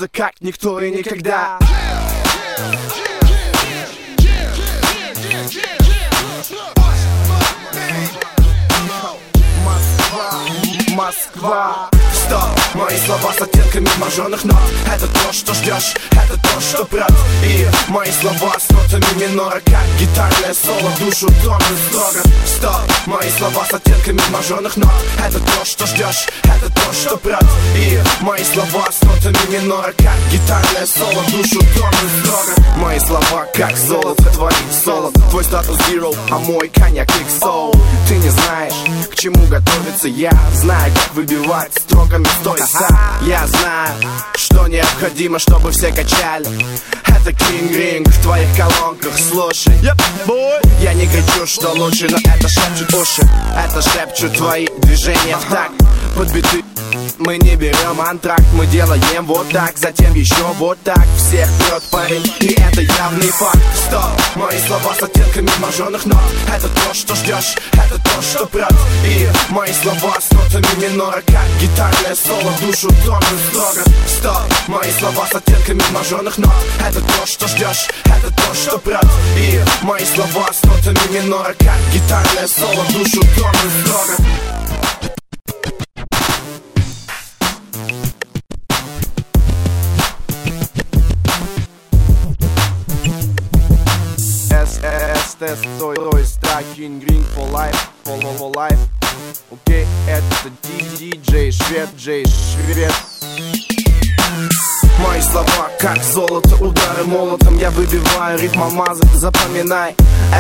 Кутуза, как никто и никогда. Москва. Стоп, мои слова с оттенками мажорных нот. Это то, что ждешь, это то, что брат. И мои слова с нотами минора, как гитарное соло, душу тронут строго. Стоп, мои слова с оттенками мажорных нот. Это то, что ждешь, это то, что брат. И мои слова с нотами минора, как гитарное соло, душу тронут строго. Мои слова как золото, твои золото. Твой статус hero, а мой коньяк XO. Ты не знаешь, к чему готовиться, я знаю, как выбивать строками стоиса. Я знаю, что необходимо, чтобы все качали. Это King Ring в твоих колонках, слушай. Я не кричу, что лучше, но это шепчут уши. Это шепчут твои движения в такт. Под биты мы не берем антракт, мы делаем вот так, затем еще вот так. Всех прет парень, и это явный факт. Стоп, мои слова с оттенками мажорных нот. Это то, что ждешь, это то, что брат. И мои слова с нотами минора, как гитарное соло, душу тронут строго. Стоп, мои слова с оттенками мажорных нот. Это то, что ждешь, это то, что брат. И мои слова с нотами минора, как гитарное соло, душу тронут строго. Тест, то есть King Ring for life, for life. Окей, это диджей Швед, Швед. Мои слова как золото, удары молотом. Я выбиваю ритм алмазы, запоминай.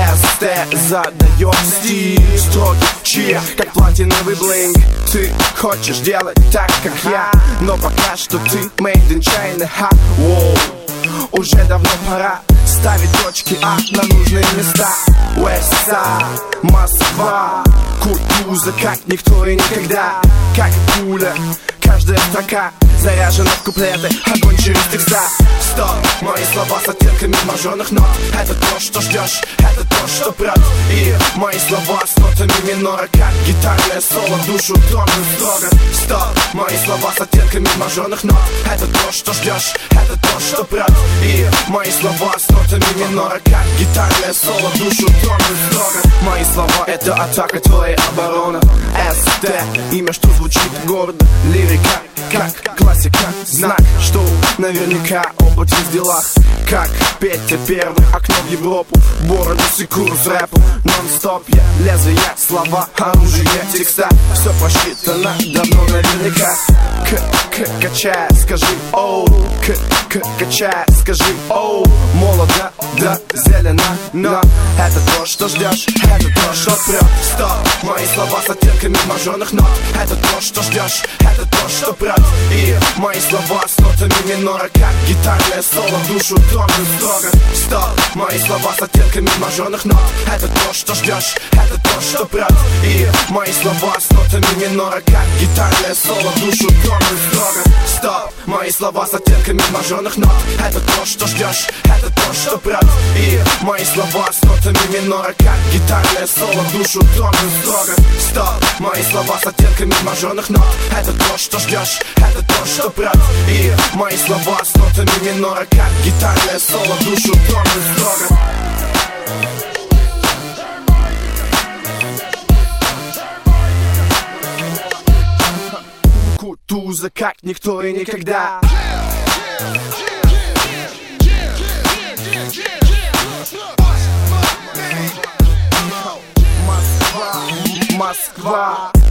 СТ задаёт стиль. Строки чья, как платиновый блинк. Ты хочешь делать так, как я, но пока что ты made in China. Воу, уже давно пора ставить точки А на нужные места. Westside, Москва. Кутуза, как никто и никогда. Как пуля, каждая строка заряжена в куплеты, огонь через текста. Стоп, мои слова с оттенками мажорных нот. Это то, что ждешь, это то, что брат. И мои слова с нотами минора, как гитарное соло, душу тронут строго. Стоп, мои слова с оттенками мажорных нот. Это то, что ждешь, это то, что брат. И мои слова с нотами минора, как гитарное соло, душу тронут строго. Мои слова это атака, твоя оборона. СТ, имя, что звучит гордо. Лирика, как классика, знак, что наверняка опыт в делах. Как Петя первый, окно в Европу. Бороду секуру с рэпом, нон-стоп я. Лезвия, слова, оружие, текста. Все просчитано давно наверняка. Качай, скажи оу. Качай, скажи оу. Молодо, да, зелено, но это то, что ждешь, это то, что прет. Стоп, мои слова с оттенками мажорных нот. Это то, что ждешь, это то, что брат. И мои слова с нотами минора, как гитарное соло, душу тронут строго. Стоп, мои слова с оттенками мажорных нот. Это то, что ждешь, это то, что брат. И мои слова с нотами минора, как гитарное соло, душу тронут строго. Стоп, мои слова с оттенками мажорных нот. Это то, что ждешь, это то, что брат. И мои слова с нотами минора, как гитарное соло, душу тронут строго. Стоп, мои слова с оттенками мажорных нот. Это то, что ждешь, это то, что брат. И мои слова с нотами минора, как гитарное соло, душу тронут строго. Кутуза, как никто и никогда. Москва.